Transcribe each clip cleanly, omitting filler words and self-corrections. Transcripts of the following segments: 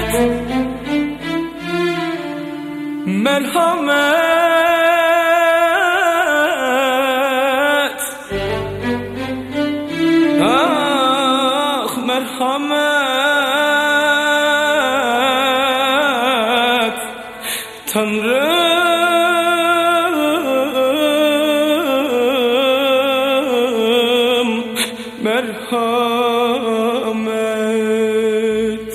merhamet, ah merhamet, Tanrım merhamet.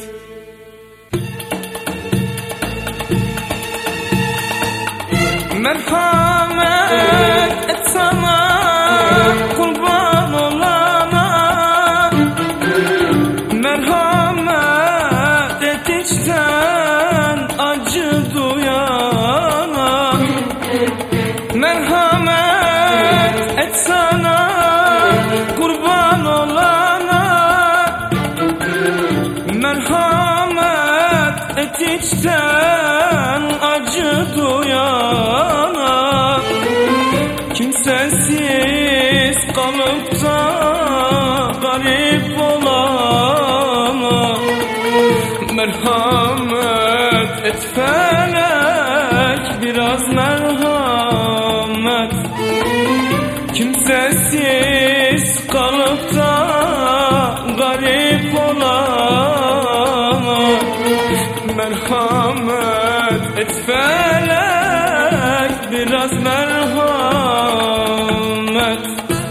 Merhamet et sana, kurban olana. Merhamet et içten acı duyana. Merhamet et sana, kurban olana. Merhamet et içten acı duyana. Kimsesiz kalıp da garip olana. Merhamet et felek, biraz merhamet. Kimsesiz kalıp da garip olana. Merhamet et felek, biraz merhamet.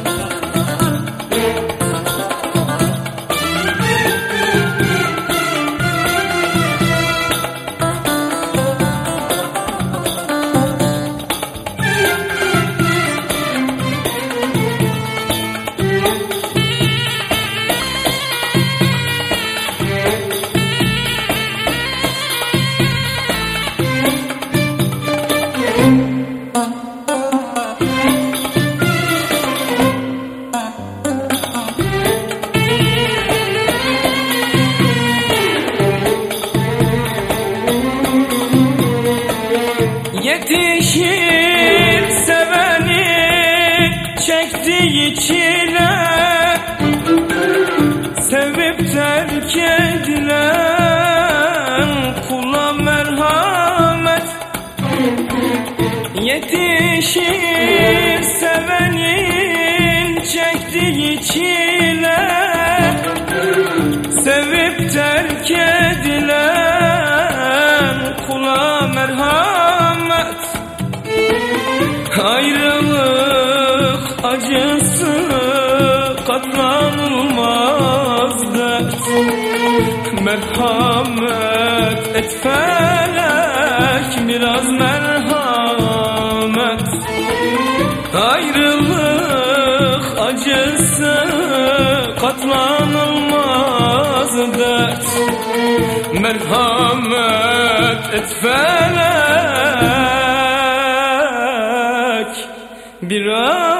Yetişir seveni çektiği çile, sevip terk edilen kula merhamet. Yetişir sevenin çektiği çile, sevip terk edilen kula merhamet. Ayrılık acısı katlanılmaz dert. Merhamet et felek, biraz merhamet. Ayrılık acısı katlanılmaz dert. Merhamet et felek, biraz